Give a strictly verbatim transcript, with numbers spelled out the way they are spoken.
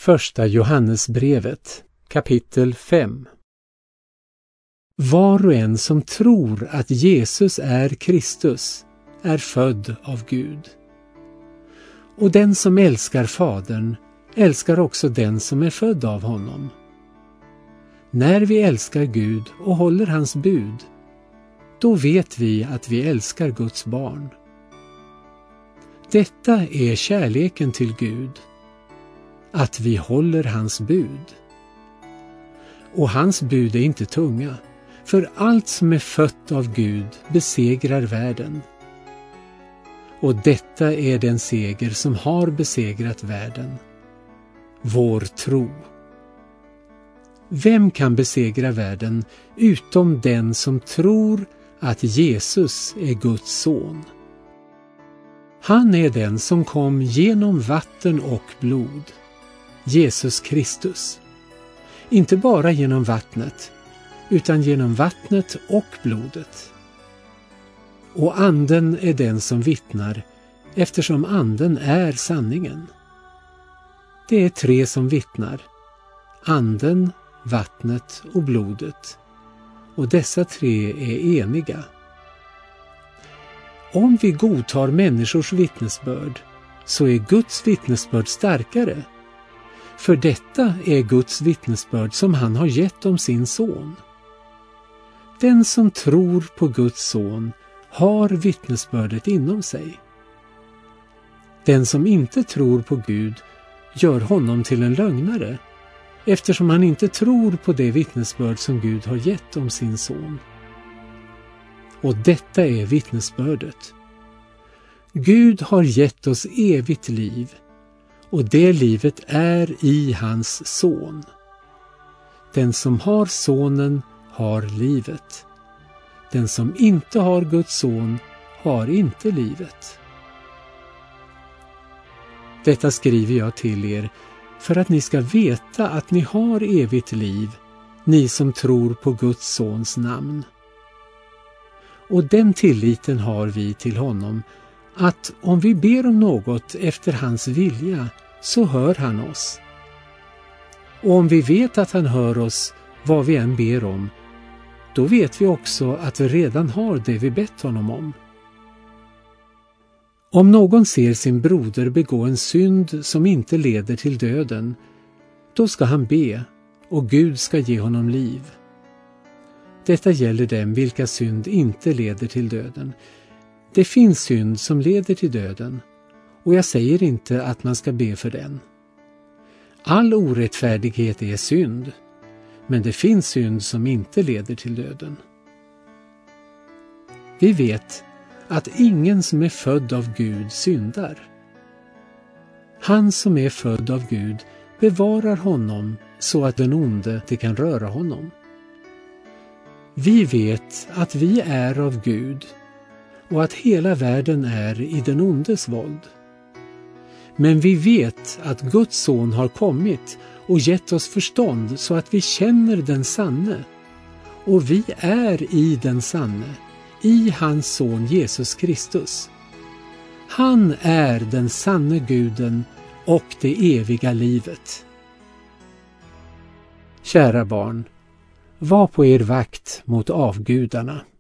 Första Johannesbrevet, kapitel fem. Var och en som tror att Jesus är Kristus är född av Gud. Och den som älskar Fadern älskar också den som är född av honom. När vi älskar Gud och håller hans bud, då vet vi att vi älskar Guds barn. Detta är kärleken till Gud, att vi håller hans bud. Och hans bud är inte tunga, för allt som är fött av Gud besegrar världen. Och detta är den seger som har besegrat världen, vår tro. Vem kan besegra världen utom den som tror att Jesus är Guds son? Han är den som kom genom vatten och blod, Jesus Kristus. Inte bara genom vattnet, utan genom vattnet och blodet. Och anden är den som vittnar, eftersom anden är sanningen. Det är tre som vittnar: anden, vattnet och blodet. Och dessa tre är eniga. Om vi godtar människors vittnesbörd, så är Guds vittnesbörd starkare. För detta är Guds vittnesbörd som han har gett om sin son. Den som tror på Guds son har vittnesbördet inom sig. Den som inte tror på Gud gör honom till en lögnare, eftersom han inte tror på det vittnesbörd som Gud har gett om sin son. Och detta är vittnesbördet: Gud har gett oss evigt liv, och det livet är i hans son. Den som har sonen har livet. Den som inte har Guds son har inte livet. Detta skriver jag till er för att ni ska veta att ni har evigt liv, ni som tror på Guds sons namn. Och den tilliten har vi till honom, att om vi ber om något efter hans vilja, så hör han oss. Och om vi vet att han hör oss vad vi än ber om, då vet vi också att vi redan har det vi bett honom om. Om någon ser sin broder begå en synd som inte leder till döden, då ska han be, och Gud ska ge honom liv. Detta gäller dem vilka synd inte leder till döden. Det finns synd som leder till döden, och jag säger inte att man ska be för den. All orättfärdighet är synd, men det finns synd som inte leder till döden. Vi vet att ingen som är född av Gud syndar. Han som är född av Gud bevarar honom så att den onde inte kan röra honom. Vi vet att vi är av Gud och att hela världen är i den ondes våld. Men vi vet att Guds son har kommit och gett oss förstånd så att vi känner den sanne. Och vi är i den sanne, i hans son Jesus Kristus. Han är den sanne guden och det eviga livet. Kära barn, var på er vakt mot avgudarna.